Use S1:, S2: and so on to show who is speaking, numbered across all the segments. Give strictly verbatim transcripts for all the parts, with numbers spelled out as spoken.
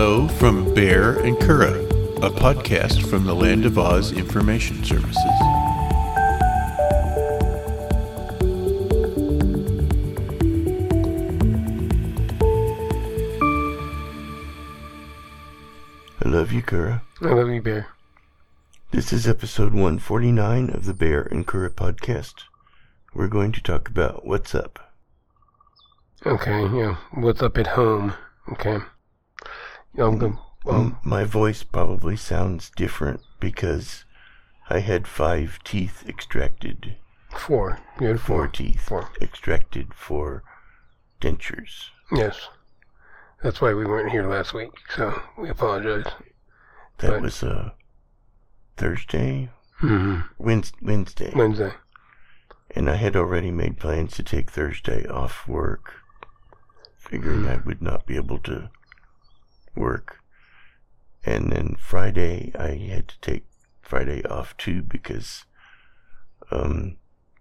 S1: Hello from Bear and Kura, a podcast from the Land of Oz Information Services. I love you, Kura.
S2: I love you, Bear.
S1: This is episode one forty-nine of the Bear and Kura podcast. We're going to talk about what's up.
S2: Okay, yeah. What's up at home? Okay. I'm good. Um,
S1: My voice probably sounds different because I had five teeth extracted.
S2: Four. You had four.
S1: Four teeth
S2: Four.
S1: extracted for dentures.
S2: Yes. That's why we weren't here last week, so we apologize.
S1: That
S2: But-
S1: was uh, Thursday?
S2: Mm-hmm.
S1: Wednes- Wednesday.
S2: Wednesday.
S1: And I had already made plans to take Thursday off work, figuring I would not be able to work. And then Friday, I had to take Friday off too because um,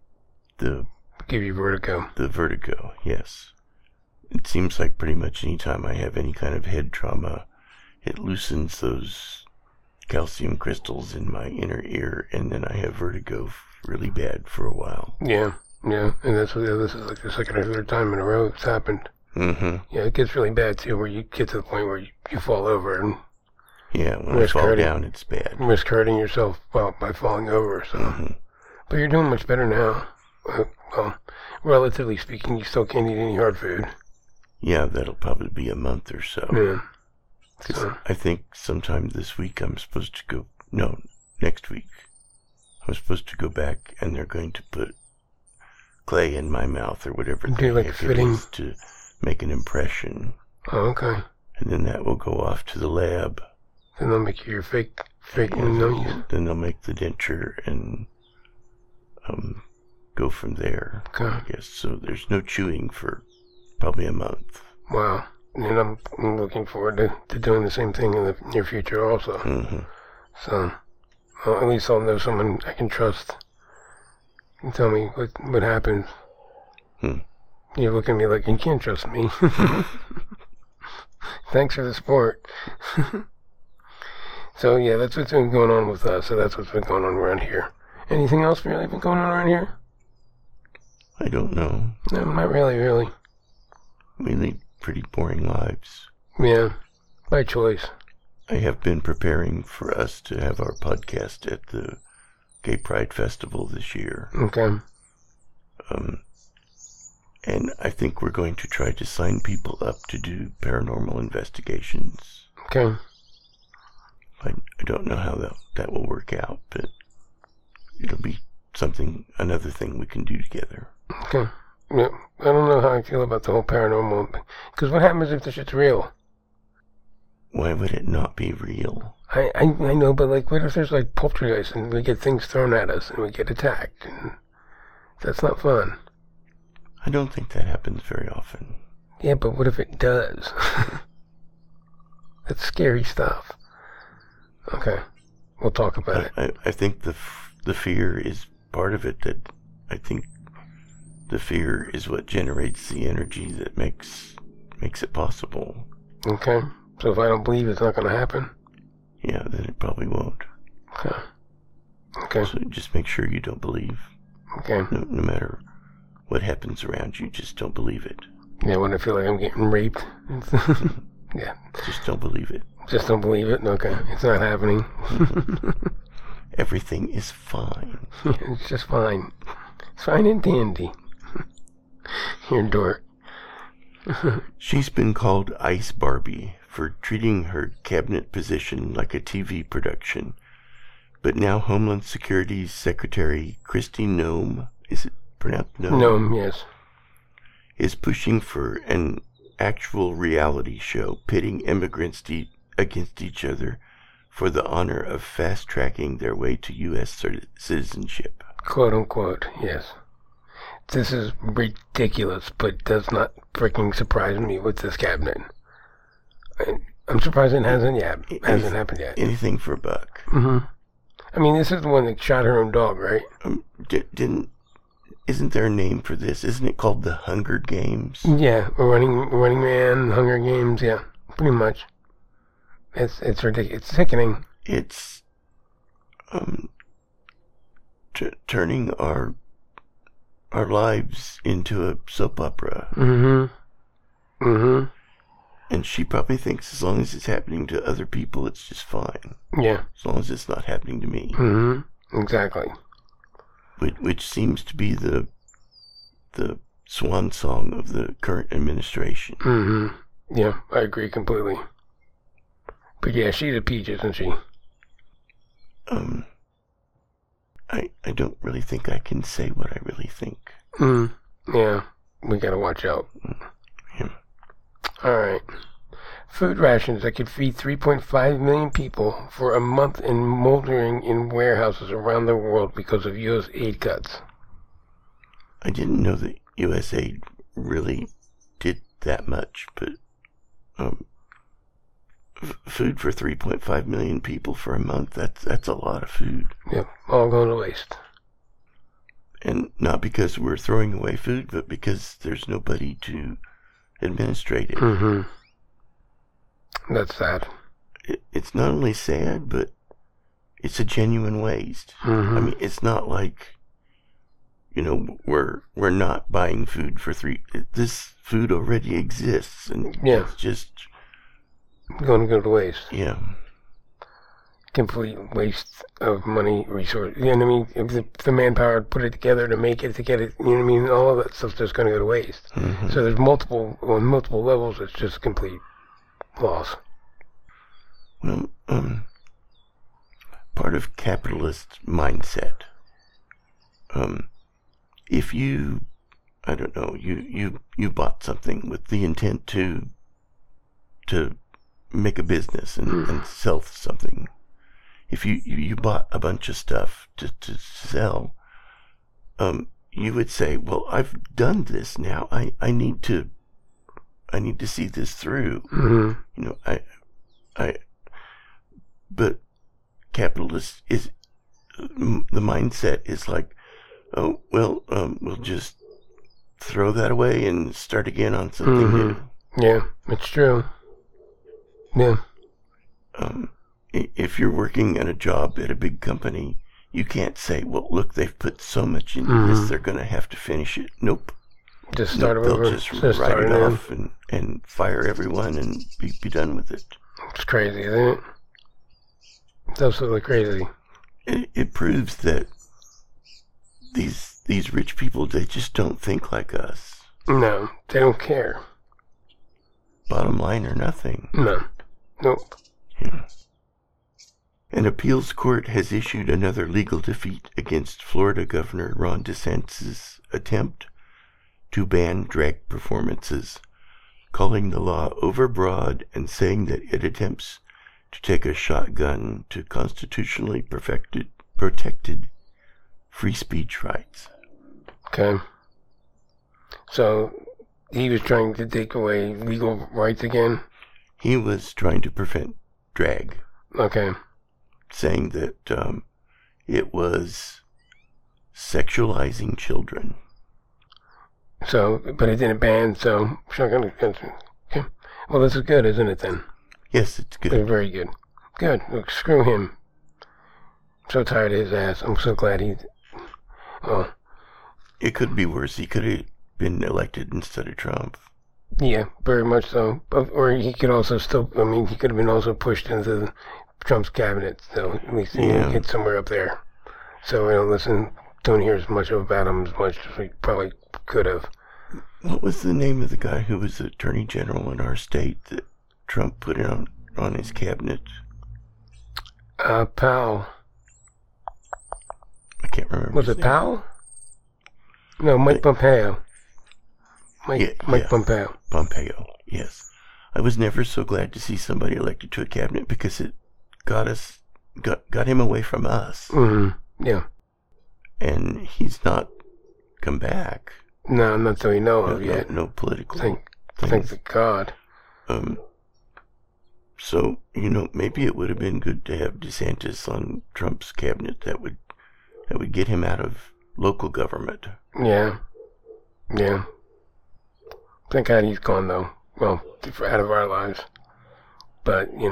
S1: the
S2: Give you vertigo.
S1: the vertigo, yes. It seems like pretty much any time I have any kind of head trauma, it loosens those calcium crystals in my inner ear, and then I have vertigo really bad for a while.
S2: Yeah. Yeah. And that's what, yeah, this is like the second or third time in a row it's happened.
S1: Mm-hmm.
S2: Yeah, it gets really bad too, where you get to the point where you, you fall over and
S1: Yeah, when
S2: Risk
S1: I fall
S2: hurting.
S1: down, it's bad.
S2: risk hurting yourself well, by falling over. So,
S1: Mm-hmm.
S2: But you're doing much better now. Uh, well, relatively speaking, you still can't eat any hard food.
S1: Yeah, that'll probably be a month or so.
S2: Yeah.
S1: 'Cause
S2: So,
S1: I think sometime this week I'm supposed to go, no, next week. I'm supposed to go back and they're going to put clay in my mouth or whatever
S2: Do
S1: the
S2: like
S1: heck
S2: fitting?
S1: it is to make an impression.
S2: oh, okay.
S1: And then that will go off to the lab.
S2: Then they'll make you your fake, fake
S1: And
S2: nose.
S1: then they'll make the denture and um, go from there,
S2: Okay.
S1: I guess. So there's no chewing for probably a month.
S2: Wow. And I'm, I'm looking forward to, to doing the same thing in the near future also.
S1: Mm-hmm.
S2: So, well, at least I'll know someone I can trust. And tell me what, what happens.
S1: Hmm.
S2: You're looking at me like, you can't trust me. Thanks for the support. So, yeah, that's what's been going on with us. So that's what's been going on around here. Anything else really been going on around here?
S1: I don't know.
S2: No, not really, really.
S1: We lead pretty boring lives.
S2: Yeah, by choice.
S1: I have been preparing for us to have our podcast at the Gay Pride Festival this year.
S2: Okay.
S1: Um, and I think we're going to try to sign people up to do paranormal investigations.
S2: Okay.
S1: I, I don't know how that, that will work out, but it'll be something, another thing we can do together.
S2: Okay. Yeah, I don't know how I feel about the whole paranormal. Because what happens if the shit's real?
S1: Why would it not be real?
S2: I, I I know, but like, what if there's like poltergeist and we get things thrown at us and we get attacked? And that's not fun.
S1: I don't think that happens very often.
S2: Yeah, but what if it does? That's scary stuff. Okay. We'll talk about it.
S1: I, I think the f- the fear is part of it. That I think the fear is what generates the energy that makes makes it possible.
S2: Okay. So if I don't believe it's not going to happen?
S1: Yeah, then it probably won't.
S2: Okay. Okay.
S1: So just make sure you don't believe.
S2: Okay.
S1: No, no matter what happens around you, just don't believe it.
S2: Yeah, when I feel like I'm getting raped. Yeah.
S1: Just don't believe it.
S2: Just don't believe it? Okay. It's not happening.
S1: Everything is fine.
S2: It's just fine. It's fine and dandy. You're a dork.
S1: She's been called Ice Barbie for treating her cabinet position like a T V production. But now Homeland Security's Secretary Kristi Noem, is it pronounced Noem?
S2: No, yes.
S1: Is pushing for an actual reality show pitting immigrants de- against each other for the honor of fast-tracking their way to U S citizenship.
S2: Quote unquote, yes. This is ridiculous, but does not freaking surprise me with this cabinet. I, I'm surprised it hasn't yet. Hasn't happened yet.
S1: Anything for a buck.
S2: Mm-hmm. I mean, this is the one that shot her own dog, right?
S1: Um, di- didn't Isn't there a name for this? Isn't it called the Hunger Games?
S2: Yeah, Running Running Man, Hunger Games, yeah, pretty much. It's it's ridiculous. It's sickening.
S1: It's um t- turning our our lives into a soap opera.
S2: Mm-hmm. Mm-hmm.
S1: And she probably thinks as long as it's happening to other people, it's just fine.
S2: Yeah.
S1: As long as it's not happening to me.
S2: Mm-hmm. Exactly.
S1: Which, which seems to be the the swan song of the current administration.
S2: Mm-hmm. Yeah, I agree completely. But yeah, she's a peach, isn't she?
S1: Um, I I don't really think I can say what I really think.
S2: Mm. Yeah, we gotta watch out.
S1: Yeah.
S2: Alright. Food rations that could feed three point five million people for a month and moldering in warehouses around the world because of U S aid cuts.
S1: I didn't know that U S aid really did that much, but um, f- food for three point five million people for a month, that's, that's a lot of food.
S2: Yep, all going to waste.
S1: And not because we're throwing away food, but because there's nobody to administrate it.
S2: Mm-hmm. That's sad.
S1: It, it's not only sad, but it's a genuine waste.
S2: Mm-hmm.
S1: I mean, it's not like, you know, we're we're not buying food for three. This food already exists, and
S2: Yeah.
S1: it's just
S2: Going to go to waste.
S1: yeah.
S2: Complete waste of money, resource. You know what I mean? If the, the manpower to put it together, to make it, to get it, you know what I mean? All of that stuff's just going to go to waste.
S1: Mm-hmm.
S2: So there's multiple, on multiple levels, it's just complete loss.
S1: Well, um, part of capitalist mindset. Um, if you, I don't know, you you you bought something with the intent to to make a business and,
S2: Mm.
S1: and sell something. If you, you, you bought a bunch of stuff to, to sell, um, you would say, well, I've done this now. I, I need to, I need to see this through.
S2: Mm-hmm.
S1: You know, I, I, but capitalist is, the mindset is like, oh, well, um, we'll just throw that away and start again on something
S2: Mhm.
S1: new.
S2: Yeah, it's true. Yeah.
S1: Um, i- if you're working at a job at a big company, you can't say, well, look, they've put so much into
S2: Mhm.
S1: this, they're going to have to finish it. Nope.
S2: Just start
S1: nope,
S2: over.
S1: they'll just,
S2: Just
S1: write
S2: start
S1: it
S2: it in.
S1: off and, and fire everyone and be, be done with it.
S2: It's crazy, isn't it? It's absolutely crazy.
S1: it. It proves that these these rich people, they just don't think like us.
S2: No, they don't care.
S1: Bottom line or nothing.
S2: No. Nope.
S1: Yeah. An appeals court has issued another legal defeat against Florida Governor Ron DeSantis' attempt to ban drag performances, calling the law overbroad and saying that it attempts to take a shotgun to constitutionally perfected, protected free speech rights.
S2: Okay. So, he was trying to take away legal rights again?
S1: He was trying to prevent drag,
S2: Okay.
S1: saying that um, it was sexualizing children.
S2: So, but it didn't ban, so, shotgun. Okay. Well, this is good, isn't it, then?
S1: Yes, it's
S2: Good,
S1: good.
S2: very good. Good. Look, screw him. I'm so tired of his ass. I'm so glad he... Oh,
S1: It could be worse. He could have been elected instead of Trump.
S2: yeah, very much so. But- Or he could also still, I mean, he could have been also pushed into Trump's cabinet, so at least he
S1: Yeah.
S2: get somewhere up there. So we don't listen, don't hear as much about him as much as we probably could have.
S1: What was the name of the guy who was the attorney general in our state that Trump put on, on his cabinet?
S2: Uh, Powell.
S1: I can't remember.
S2: Was
S1: his
S2: it
S1: name.
S2: Powell? No, Mike Pompeo. Mike,
S1: Yeah,
S2: Mike
S1: yeah.
S2: Pompeo.
S1: Pompeo, yes. I was never so glad to see somebody elected to a cabinet because it got us, got, got him away from us.
S2: Mm-hmm. Yeah.
S1: And he's not come back.
S2: No, not that we know
S1: No,
S2: of
S1: no,
S2: yet.
S1: no political
S2: Thank,
S1: thing.
S2: thank the God.
S1: Um, so, you know, maybe it would have been good to have DeSantis on Trump's cabinet. That would, that would get him out of local government.
S2: Yeah. Yeah. Thank God he's gone, though. Well, out of our lives. But, you know,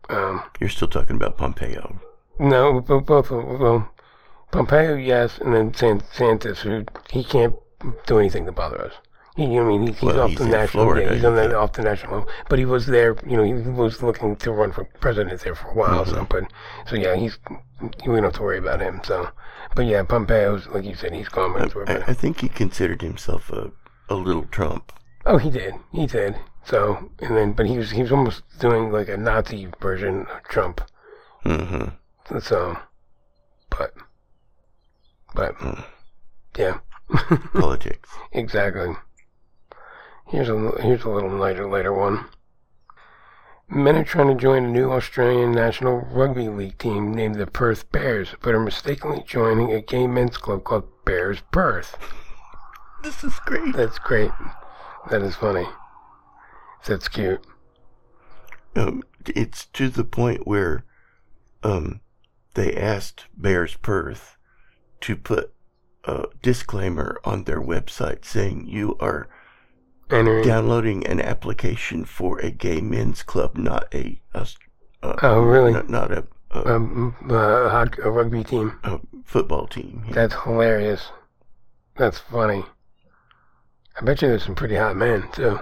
S2: Um,
S1: You're still talking about Pompeo.
S2: no, both, both well, Pompeo, yes, and then Santos, who he can't do anything to bother us. He, you know, I mean, he, he's
S1: well,
S2: off
S1: he's
S2: the
S1: in
S2: national.
S1: Florida,
S2: Yeah, he's on the,
S1: yeah.
S2: off the national level. But he was there. You know, he was looking to run for president there for a while.
S1: Mm-hmm.
S2: So, but so yeah, he's we don't have to worry about him. So, but yeah, Pompeo's like you said, he's gone.
S1: I, I, I think he considered himself a a little Trump.
S2: Oh, he did. He did. So, and then, but he was he was almost doing like a Nazi version of Trump.
S1: Mm-hmm.
S2: So, but, but,
S1: Mm.
S2: yeah.
S1: Politics.
S2: Exactly. Here's a here's a little lighter, later one. Men are trying to join a new Australian National Rugby League team named the Perth Bears, but are mistakenly joining a gay men's club called Bears Perth.
S1: This is great.
S2: That's great. That is funny. That's cute.
S1: Um, it's to the point where um, they asked Bears Perth to put a disclaimer on their website saying you are
S2: Entering.
S1: downloading an application for a gay men's club, not a, a, a
S2: Oh, really?
S1: not, not a, a,
S2: Um, uh, hockey, a rugby team.
S1: a football team. Yeah.
S2: That's hilarious. That's funny. I bet you there's some pretty hot men, too.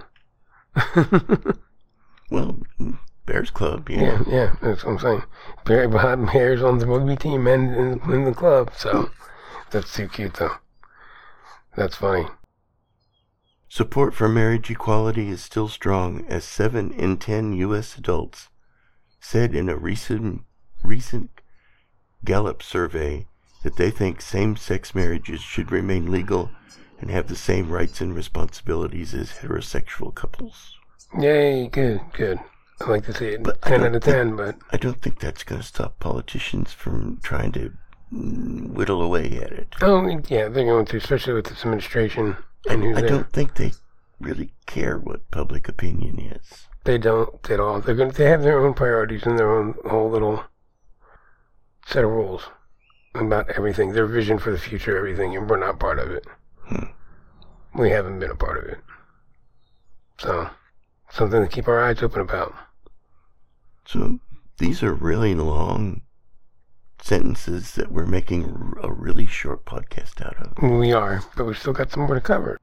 S1: Well, Bears Club, yeah.
S2: Yeah, yeah, that's what I'm saying. Bear, hot Bears on the rugby team and in, in the club, so that's too cute, though. That's funny.
S1: Support for marriage equality is still strong, as seven in ten U S adults said in a recent recent Gallup survey that they think same-sex marriages should remain legal and have the same rights and responsibilities as heterosexual couples.
S2: Yay, good, good. I like to see it
S1: But I
S2: ten
S1: don't
S2: out of
S1: think-
S2: ten, but
S1: I don't think that's going to stop politicians from trying to mm, whittle away at it.
S2: oh yeah, they're going to, especially with this administration and who's
S1: I
S2: there.
S1: don't think they really care what public opinion is.
S2: They don't at all. They're going to, they have their own priorities and their own whole little set of rules about everything. Their vision for the future, everything, and we're not part of it.
S1: Hmm.
S2: We haven't been a part of it. So, something to keep our eyes open about.
S1: So these are really long sentences that we're making a really short podcast out of.
S2: We are, but we've still got some more to cover.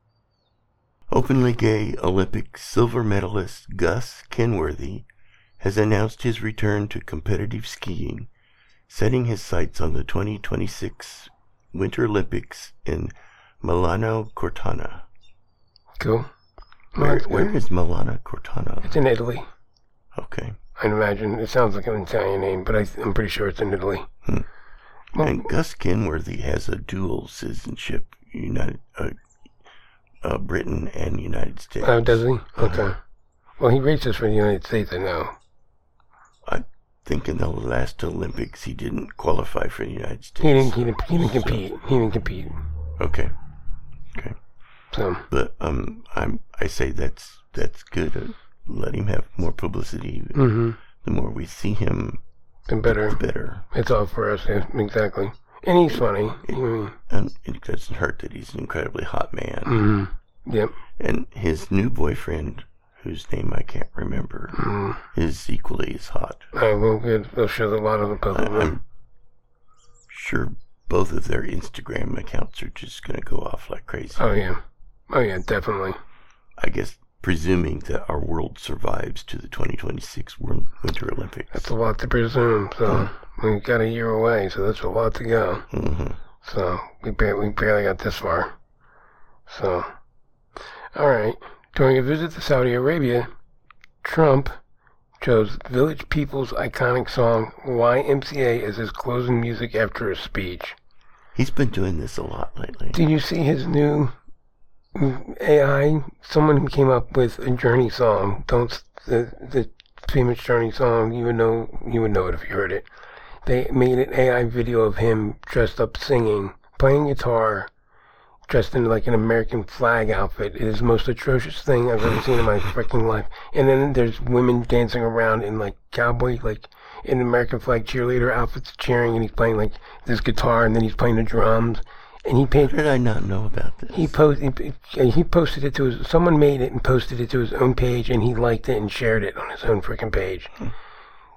S1: Openly gay Olympic silver medalist Gus Kenworthy has announced his return to competitive skiing, setting his sights on the twenty twenty-six Winter Olympics in Milano Cortina.
S2: Cool.
S1: Where,
S2: That's good.
S1: where is Milano Cortina?
S2: It's in Italy.
S1: Okay.
S2: I'd imagine. It sounds like an Italian name, but I, I'm pretty sure it's in Italy.
S1: Hmm.
S2: Well,
S1: And Gus Kenworthy has a dual citizenship, United, uh, uh, Britain and United States.
S2: oh, does he?
S1: Uh-huh.
S2: Okay. Well, he races for the United States, I know.
S1: I think in the last Olympics he didn't qualify for the United States.
S2: He didn't. He didn't. He didn't compete. He didn't compete.
S1: Okay. Okay.
S2: So
S1: But um, I'm I say that's that's good. Uh, let him have more publicity.
S2: mm-hmm.
S1: The more we see him,
S2: and better.
S1: the better.
S2: It's all for us. Yeah, exactly. And he's funny. I mean,
S1: And it doesn't hurt that he's an incredibly hot man.
S2: mm-hmm. Yep.
S1: And his new boyfriend, whose name I can't remember,
S2: Mm.
S1: is equally as hot.
S2: Uh, well, good. They'll show a lot of the puzzle.
S1: I, I'm sure both of their Instagram accounts are just going to go off like crazy.
S2: Oh yeah. Oh yeah, definitely.
S1: I guess presuming that our world survives to the twenty twenty-six World Winter Olympics.
S2: That's a lot to presume. So we've got a year away, so that's a lot to go.
S1: Mm-hmm.
S2: So we barely, we barely got this far. So, all right. During a visit to Saudi Arabia, Trump chose Village People's iconic song Y M C A as his closing music after a speech.
S1: He's been doing this a lot lately.
S2: Did you see his new A I? Someone came up with a Journey song. Don't the the famous Journey song? You would know. You would know it if you heard it. They made an A I video of him dressed up singing, playing guitar, dressed in like an American flag outfit. It is the most atrocious thing I've ever seen in my freaking life. And then there's women dancing around in like cowboy, like in American flag cheerleader outfits, cheering, and he's playing like this guitar, and then he's playing the drums. And he paid.
S1: How did I not know about this?
S2: He post he, he posted it to his. Someone made it and posted it to his own page, and he liked it and shared it on his own freaking page.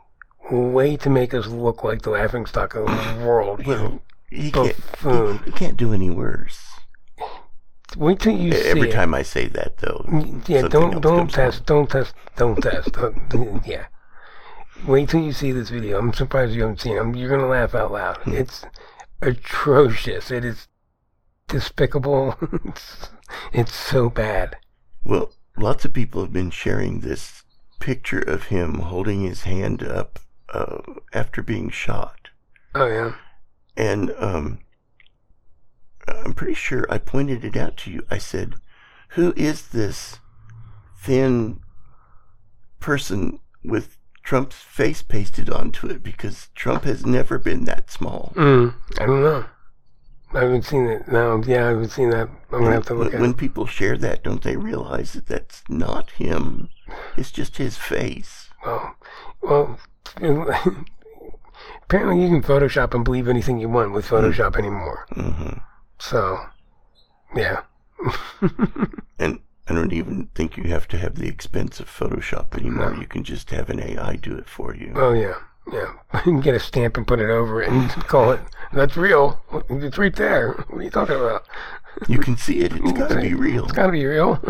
S2: way to make us look like the laughingstock of the world.
S1: Well, he
S2: you
S1: can't,
S2: buffoon.
S1: he, he can't do any worse.
S2: Wait till you see
S1: Every
S2: it.
S1: time I say that, though.
S2: Yeah,
S1: something
S2: don't
S1: else
S2: don't
S1: comes
S2: test,
S1: on.
S2: don't test, don't test. Uh, yeah. Wait till you see this video. I'm surprised you haven't seen it. You're gonna laugh out loud.
S1: Hmm.
S2: It's atrocious. It is despicable. it's, it's so bad.
S1: Well, lots of people have been sharing this picture of him holding his hand up uh, after being shot.
S2: Oh yeah.
S1: And um, I'm pretty sure I pointed it out to you. I said, who is this thin person with Trump's face pasted onto it? Because Trump has never been that small.
S2: Mm, I don't know. I haven't seen it. No, yeah, I haven't seen that. I'm gonna have to look
S1: when,
S2: at
S1: when
S2: it.
S1: people share that, don't they realize that that's not him? It's just his face.
S2: Well, well, apparently you can Photoshop and believe anything you want with Photoshop mm. anymore.
S1: Mm-hmm.
S2: So, yeah.
S1: And I don't even think you have to have the expense of Photoshop anymore. No. You can just have an A I do it for you.
S2: Oh, yeah. Yeah. You can get a stamp and put it over it and call it, that's real. It's right there. What are you talking about?
S1: You can see it. It's got to be real.
S2: It's got to be real.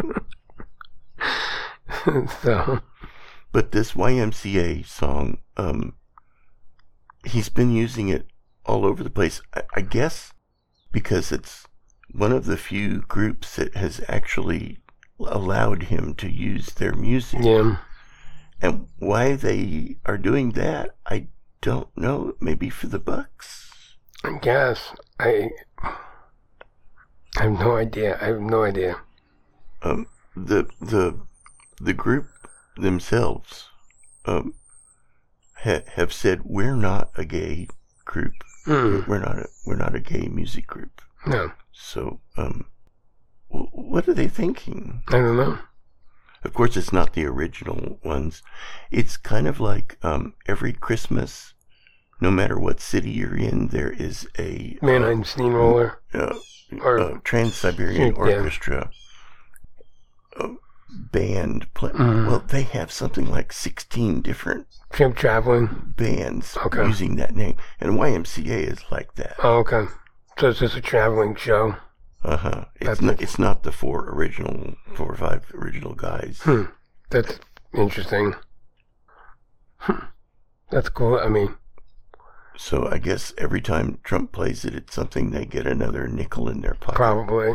S2: So.
S1: But this Y M C A song, um, he's been using it all over the place. I, I guess because it's one of the few groups that has actually allowed him to use their music.
S2: Yeah.
S1: And why they are doing that, I don't know. Maybe for the bucks.
S2: I guess. I, I have no idea. I have no idea.
S1: Um, the the the group themselves um, ha- have said we're not a gay group.
S2: Mm.
S1: We're not a we're not a gay music group.
S2: No.
S1: So, um, w- what are they thinking?
S2: I don't know.
S1: Of course, it's not the original ones. It's kind of like um, every Christmas, no matter what city you're in, there is a
S2: Mannheim
S1: uh,
S2: Steamroller
S1: uh,
S2: or
S1: uh, Trans-Siberian
S2: yeah.
S1: Orchestra uh, band. Play.
S2: Mm.
S1: Well, they have something like sixteen different
S2: Trip traveling
S1: bands
S2: okay.
S1: using that name, and Y M C A is like that.
S2: Oh, okay. So it's just a traveling show.
S1: Uh huh. It's
S2: That's
S1: not. It's not the four original, four or five original guys.
S2: Hmm. That's interesting. Hmm. That's cool. I mean.
S1: So I guess every time Trump plays it, it's something they get another nickel in their pocket.
S2: Probably.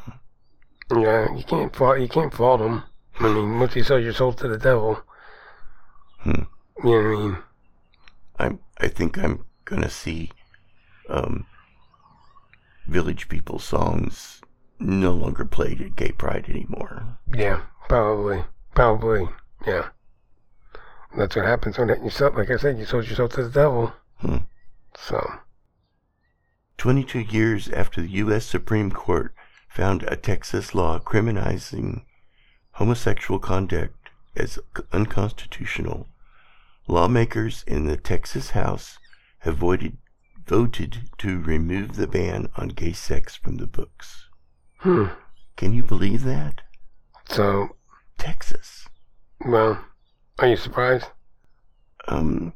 S2: Yeah, you can't fault. You can't fault them. I mean, once you sell your soul to the devil.
S1: Hmm.
S2: You know what I mean?
S1: I'm. I think I'm gonna see. Um. Village People songs no longer played at Gay Pride anymore.
S2: Yeah, probably. Probably, yeah. That's what happens when you sell, like I said, you sold yourself to the devil.
S1: Hmm.
S2: So.
S1: twenty-two years after the U S Supreme Court found a Texas law criminalizing homosexual conduct as unconstitutional, lawmakers in the Texas House have voted voted to remove the ban on gay sex from the books.
S2: Hmm.
S1: Can you believe that?
S2: So.
S1: Texas.
S2: Well, are you surprised?
S1: Um,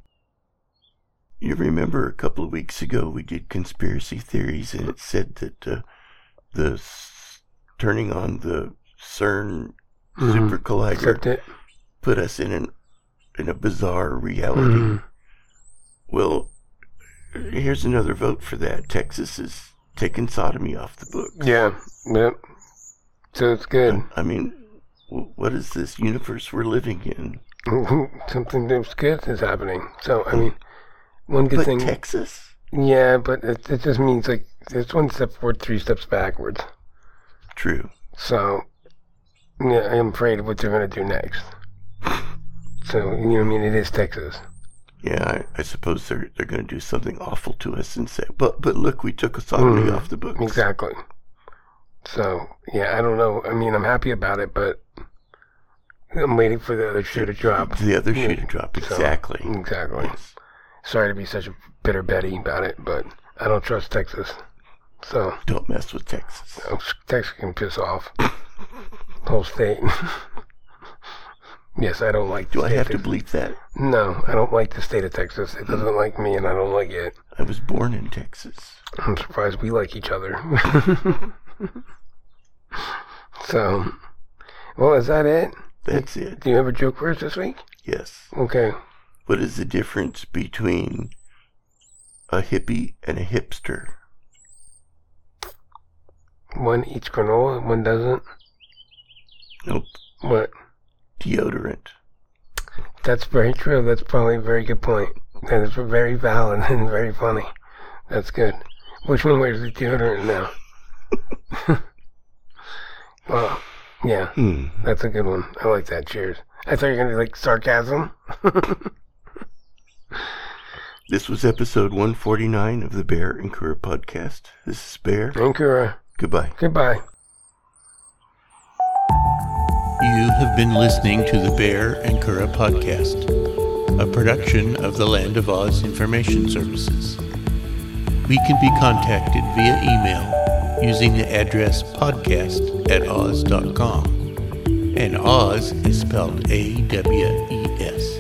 S1: you remember a couple of weeks ago we did conspiracy theories, and it said that uh, the s- turning on the CERN
S2: mm-hmm.
S1: super collider
S2: it.
S1: put us in an in a bizarre reality.
S2: Mm-hmm.
S1: Well, here's another vote for that. Texas is taking sodomy off the books.
S2: Yeah, yep. So it's good.
S1: I mean, what is this universe we're living in?
S2: Something that's good is happening. So, I mean, one good
S1: but
S2: thing.
S1: Texas?
S2: Yeah, but it, it just means like it's one step forward, three steps backwards.
S1: True.
S2: So, yeah, I'm afraid of what they're going to do next. So, you know what I mean? It is Texas.
S1: Yeah, I, I suppose they're they're going to do something awful to us and say, but but look, we took a sodomy mm, off the books.
S2: Exactly. So, yeah, I don't know. I mean, I'm happy about it, but I'm waiting for the other shoe to drop.
S1: The other shoe to drop, exactly.
S2: So, exactly.
S1: Yes.
S2: Sorry to be such a bitter Betty about it, but I don't trust Texas. So
S1: don't mess with Texas.
S2: You know, Texas can piss off. The whole state. Yes, I don't like the
S1: Do I
S2: state
S1: have
S2: of
S1: to bleep that?
S2: No, I don't like the state of Texas. It doesn't like me, and I don't like it.
S1: I was born in Texas.
S2: I'm surprised we like each other. So, well, is that it?
S1: That's it.
S2: Do you have a joke for us this week?
S1: Yes.
S2: Okay.
S1: What is the difference between a hippie and a hipster?
S2: One eats granola, one doesn't?
S1: Nope.
S2: What?
S1: Deodorant.
S2: That's very true. That's probably a very good point. That is very valid and very funny. That's good. Which one wears the deodorant now? Well, yeah.
S1: Hmm.
S2: That's a good one. I like that. Cheers. I thought you were going to be like sarcasm.
S1: This was episode one forty-nine of the Bear and Kura podcast. This is Bear.
S2: And Kura.
S1: Goodbye.
S2: Goodbye.
S3: You have been listening to the Bear and Kura podcast, a production of the Land of Oz Information Services. We can be contacted via email using the address podcast at oz dot com, and Oz is spelled A W E S.